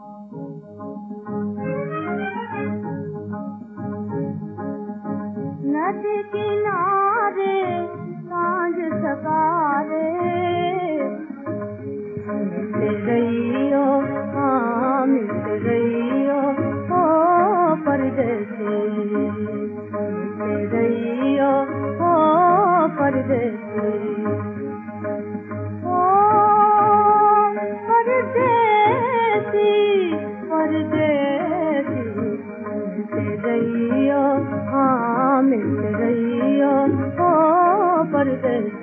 नदी किनारे सांझ सकारे मिल रही हो, हाँ मिल रही हो, ओ परदेसी मिल रही हो, ओ परदेसी, ओ परदेसी परदेसी मिल रही हो, हाँ मिल रही हो, ओ परदेसी।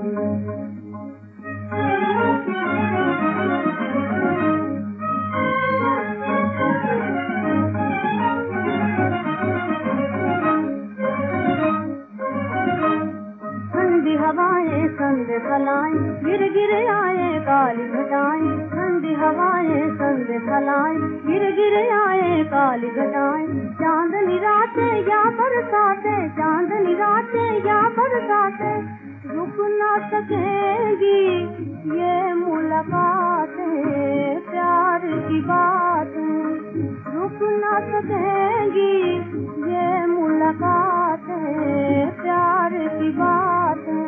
ठंडी हवाएं संग फलाएं, गिर गिर आए काली घटाएं, ठंडी हवाएं संग फलाएं, गिर गिर आए काली घटाएं, चांदनी रातें या बरसाते, चांदनी रातें या बरसाते, रुक ना सकेगी ये मुलाकातें, प्यार की बातें रुक ना सकेगी ये मुलाकातें, प्यार की बातें।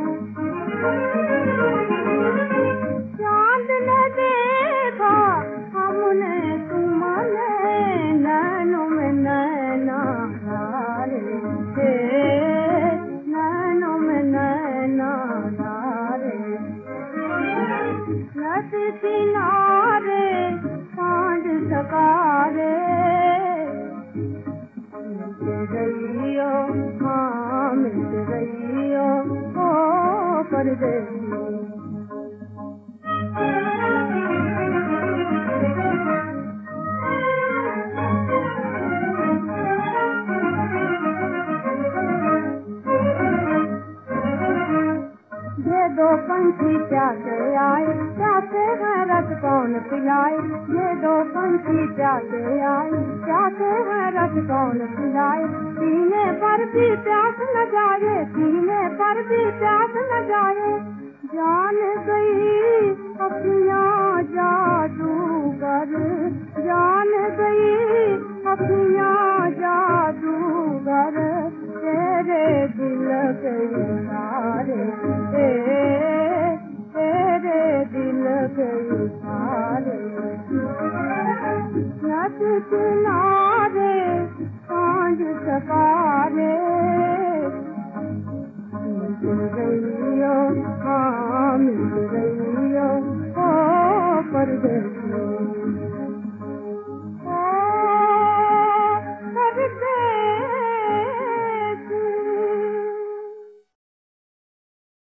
चांद ने देखा हमने तुमने, नैनों में नैना डाले, नैनों में नैना डाले, नदी किनारे सांझ सकारे मिल रही हो, हाँ मिल रही हो, ओ परदेसी। ये दो पंछी प्यासे आए, प्यासे हैं रस कौन पिलाए, ये दो पंछी प्यासे आए, प्यासे हैं रस कौन पिलाए, पीने पर भी प्यास न जाए, पीने पर भी प्यास न जाए, जान गई अखियाँ जादूगर, जान गई अखियाँ जादूगर, तेरे दिल के इशारे, तेरे दिल के इशारे, नदी किनारे सांझ सकारे मिल रही हो, हाँ मिल रही हो, ओ परदेसी।